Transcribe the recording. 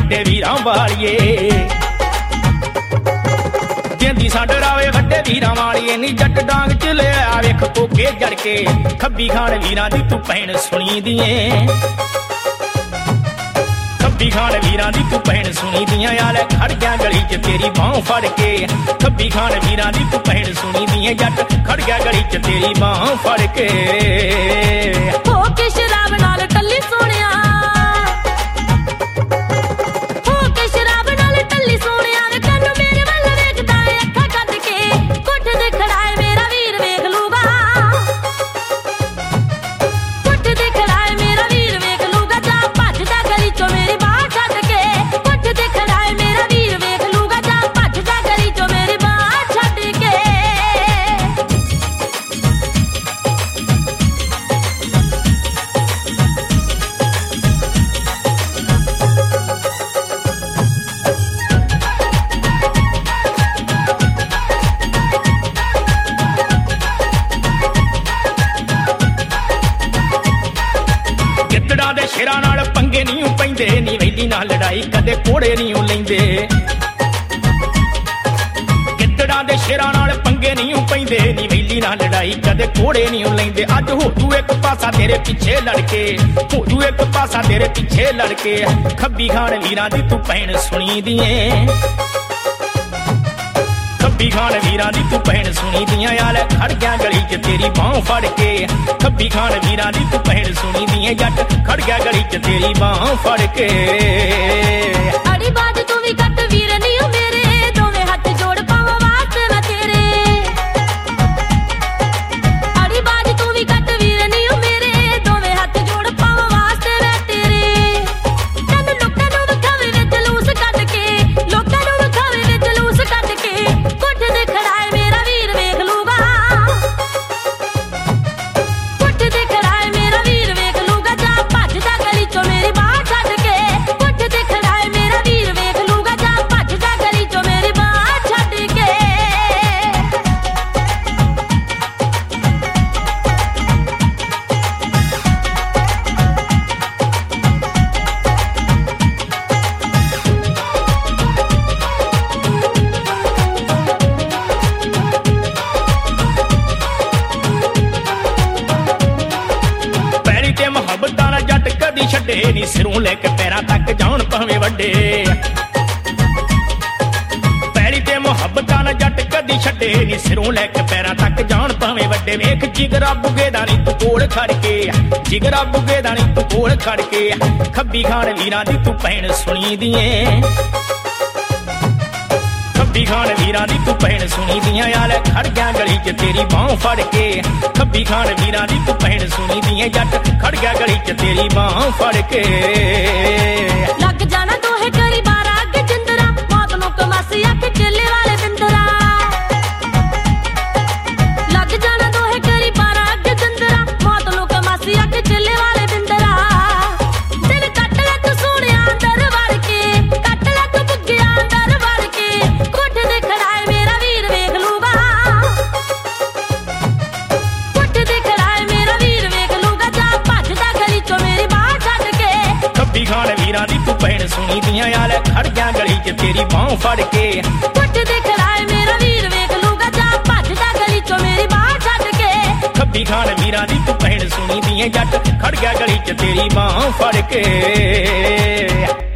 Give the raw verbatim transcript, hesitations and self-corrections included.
ਵੱਡੇ ਵੀਰਾਂ ਵਾਲੀਏ ਜਿੰਦੀ ਸਾਡ ਰਾਵੇ ਵੱਡੇ ਵੀਰਾਂ ਵਾਲੀਏ ਨੀ ਜੱਟ ਡਾਂਗ ਚ ਲਿਆ ਵੇਖ ਕੋਕੇ ਜੜ ਕੇ ਖੱਬੀ ਖਾਨ ਵੀਰਾਂ ਦੀ ਤੂੰ ਭੈਣ ਸੁਣੀ ਦੀਏ ਖੱਬੀ ਖਾਨ ਵੀਰਾਂ ਦੀ ਤੂੰ ਭੈਣ ਸੁਣੀ ਦੀਆਂ ਯਾਰ ਖੜ ਗਿਆ ਗਲੀ ਚ ਤੇਰੀ ਬਾਹ ਫੜ ਕੇ ਖੱਬੀ ਖਾਨ ਵੀਰਾਂ ਦੀ ਤੂੰ ਭੈਣ ਸੁਣੀ ਦੀਆਂ ਜੱਟ ਖੜ ਗਿਆ ਗਲੀ ਚ ਤੇਰੀ ਬਾਹ ਫੜ ਕੇ ਹੋ ਕੇ ਸ਼ਰਾਬ ਨਾਲ ਟੱਲੀ ਸੋਹਣਿਆ ਹੋ ਕੇ ਸ਼ਰਾਬ ਨਾਲ ਟੱਲੀ ਸੋਹਣਿਆ ਵੇ ਤੈਨੂੰ ਮੇਰੇ ਵੱਲ ਵੇਖਦਾ ਏ ਅੱਖਾਂ ਕੱਢ ਕੇ ਕੁੱਟ ਦੇ ਖੜਾਏ ਮੇਰਾ ਵੀਰ ਵੇਖ ਲੂਗਾ ਕੁੱਟ ਦੇ ਖੜਾਏ ਮੇਰਾ ਵੀਰ ਵੇਖ ਲੂਗਾ ਜਾ ਭੱਜਦਾ ਗਲੀ ਚੋਂ ਮੇਰੀ ਬਾਹ ਛੱਡ ਕੇ ਕੁੱਟ ਦੇ ਖੜਾਏ ਮੇਰਾ ਵੀਰ ਵੇਖ ਲੂਗਾ ਜਾ ਭੱਜਦਾ ਗਲੀ ਚੋਂ ਮੇਰੀ ਬਾਹ ਛੱਡ ਕੇ ਗਿੱਦੜਾਂ ਦੇ ਸ਼ੇਰਾਂ ਨਾਲ ਪੰਗੇ ਨਹੀਂ ਪੈਂਦੇ ਨੀ ਵੈਲੀ ਨਾਲ ਲੜਾਈ ਕਦੇ ਕੋੜੇ ਨਹੀਂ ਲੈਂਦੇ ਗਿੱਦੜਾਂ ਦੇ ਸ਼ੇਰਾਂ ਨਾਲ ਪੰਗੇ ਨਹੀਂ ਪੈਂਦੇ ਨੀ ਵੈਲੀ ਨਾਲ ਲੜਾਈ ਕਦੇ ਕੋੜੇ ਨਹੀਂ ਲੈਂਦੇ ਅੱਜ ਹੋ ਤੂੰ ਇੱਕ ਪਾਸਾ ਤੇਰੇ ਪਿੱਛੇ ਲੜ ਕੇ ਹੋ ਤੂੰ ਇੱਕ ਪਾਸਾ ਤੇਰੇ ਪਿੱਛੇ ਲੜ ਕੇ ਖੱਬੀ ਖਾਨ ਵੀਰਾਂ ਦੀ ਤੂੰ ਭੈਣ ਸੁਣੀ ਦੀਏ ਖੱਬੀ ਖਾਨ ਵੀਰਾਂ ਦੀ ਤੂੰ ਭੈਣ ਸੁਣੀ ਦੀਆਂ ਯਾਰ ਖੜ ਗਿਆ ਗਲੀ ਚ ਤੇਰੀ ਬਾਹ ਫੜ ਕੇ ਖੱਬੀ ਖਾਨ ਵੀਰਾਂ ਦੀ ਤੂੰ ਭੈਣ ਸੁਣੀ ਦੀਆਂ ਜੱਟ ਖੜ ਗਿਆ ਗਲੀ ਚ ਤੇਰੀ ਬਾਹ ਫੜ ਕੇ ਅੜੀ ਬਾਜ ਤੂੰ ਵੀ ਕੱਟ ਵੀਰ ਨੀ ਓ ਮੇਰੇ ਦੋਵੇਂ ਹੱਥ ਜੋੜ ਪਾਵਾਂ ਵਾਸਤੇ ਮੈਂ ਤੇਰੇ ਅੜੀ ਬਾਜ ਤੂੰ ਵੀ ਕੱਟ ਵੀਰ ਨੀ ਓ ਮੇਰੇ ਦੋਵੇਂ ਹੱਥ ਜੋੜ ਪਾਵਾਂ ਵਾਸਤੇ ਮੈਂ ਤੇਰੇ ਤੈਨੂੰ ਲੋਕਾਂ ਨੂੰ ਵਿਖਾਵੇ ਵਿੱਚ ਜਲੂਸ ਕੱਢ ਕੇ ਲੋਕਾਂ ਨੂੰ ਵਿਖਾਵੇ ਵਿੱਚ ਜਲੂਸ ਕੱਢ ਕੇ ਕੁੱਟ ਦੇ ਖੜਾਏ ਮੇਰਾ ਵੀਰ ਵੇਖ ਲੂਗਾ ਕੁੱਟ ਦੇ ਖੜਾਏ ਮੇਰਾ ਵੀਰ ਵੇਖ ਲੂਗਾ ਜਾ ਭੱਜਦਾ ਗਲੀ ਚੋਂ ਮੇਰੀ ਬਾਹ ਛੱਡ ਕੇ ਕੁੱਟ ਦੇ ਖੜਾਏ ਮੇਰਾ ਵੀਰ ਵੇਖ ਲੂਗਾ ਜਾ ਭੱਜਦਾ ਗਲੀ ਚੋਂ ਮੇਰੀ ਬਾਹ ਛੱਡ ਕੇ ਪੈਰੀ ਤੇ ਮੁਹੱਬਤਾਂ ਨਾਲ ਜੱਟ ਕਦੀ ਛੱਡੇ ਨੀ ਸਿਰੋਂ ਲੈ ਕੇ ਪੈਰਾਂ ਤੱਕ ਜਾਣ ਭਾਵੇਂ ਵੱਡੇ ਪੈਰੀ ਤੇ ਮੁਹੱਬਤਾਂ ਨਾਲ ਜੱਟ ਕਦੀ ਛੱਡੇ ਨੀ ਸਿਰੋਂ ਲੈ ਕੇ ਪੈਰਾਂ ਤੱਕ ਜਾਣ ਭਾਵੇਂ ਵੱਡੇ ਵੇਖ ਜਿਗਰਾ ਬੁਗੇ ਦਾ ਨੀ ਤੂੰ ਕੋਲ ਖੜ ਕੇ ਜਿਗਰਾ ਬੁਗੇ ਦਾ ਨੀ ਤੂੰ ਕੋਲ ਖੜ ਕੇ ਖੱਬੀ ਖਾਨ ਵੀਰਾਂ ਦੀ ਤੂੰ ਭੈਣ ਸੁਣੀ ਦੀਏ ਖੱਬੀ ਖਾਨ ਵੀਰਾਂ ਦੀ ਤੂੰ ਭੈਣ ਸੁਣੀ ਦੀਆਂ ਯਾਰ ਖੜ ਗਿਆ ਗਲੀ ਚ ਤੇਰੀ ਬਾਹ ਫੜ ਕੇ ਖੱਬੀ ਖਾਨ ਵੀਰਾਂ ਦੀ ਤੂੰ ਭੈਣ ਸੁਣੀ ਦੀਆਂ ਜੱਟ ਖੜ ਗਿਆ ਗਲੀ ਚ ਤੇਰੀ ਬਾਹ ਫੜ ਕੇ ਲੱਗ ਜਾਣਾ ਦੋਹੇ ਕਰੀ ਬਾਰਾਂ ਅੱਗੇ ਜਿੰਦਰਾ ਮੌਤ ਨੂੰ ਕਮਾਸੀ ਅੱਖ ਚੇਲੇ ਵਾਲੇ ਬਿੰਦਰਾ ਲੱਗ ਜਾਣਾ ਦੋਹੇ ਕਰੀ ਬਾਰਾਂ ਅੱਗੇ ਜਿੰਦਰਾ ਮੌਤ ਨੂੰ ਕਮਾਸੀ ਅੱਖ ਚੇਲੇ ਵਾਲੇ ਬਿੰਦਰਾ ਦਿਲ ਕੱਟ ਲੈ ਤੂੰ ਸੋਹਣਿਆ ਅੰਦਰ ਵੜ ਕੇ ਕੱਟ ਲੈ ਤੂੰ ਬੁੱਗਿਆ ਅੰਦਰ ਵੜ ਕੇ ਕੁੱਟ ਦੇ ਖੜਾਏ ਮੇਰਾ ਵੀਰ ਵੇਖ ਲੂਗਾ ਕੁੱਟ ਦੇ ਖੜਾਏ ਮੇਰਾ ਵੀਰ ਵੇਖ ਲੂਗਾ ਜਾ ਭੱਜਦਾ ਗਲੀ ਚੋਂ ਮੇਰੀ ਬਾਹ ਛੱਡ ਕੇ ਖੱਬੀ ਖਾਨ ਵੀਰਾਂ ਦੀ ਤੂੰ ਭੈਣ ਸੁਣੀ ਦੀਆਂ ਯਾਰ ਖੜ ਗਿਆ ਗਲੀ ਚ ਤੇਰੀ ਬਾਹ ਫੜ ਕੇ ਕੁੱਟ ਦੇ ਖੜਾਏ ਮੇਰਾ ਵੀਰ ਵੇਖ ਲੂਗਾ ਜਾ ਭੱਜਦਾ ਗਲੀ ਚੋਂ ਮੇਰੀ ਬਾਹ ਛੱਡ ਕੇ ਖੱਬੀ ਖਾਨ ਵੀਰਾਂ ਦੀ ਤੂੰ ਭੈਣ ਸੁਣੀ ਦੀਆਂ ਜੱਟ ਖੜ ਗਿਆ ਗਲੀ ਚ ਤੇਰੀ ਬਾਹ ਫੜ ਕੇ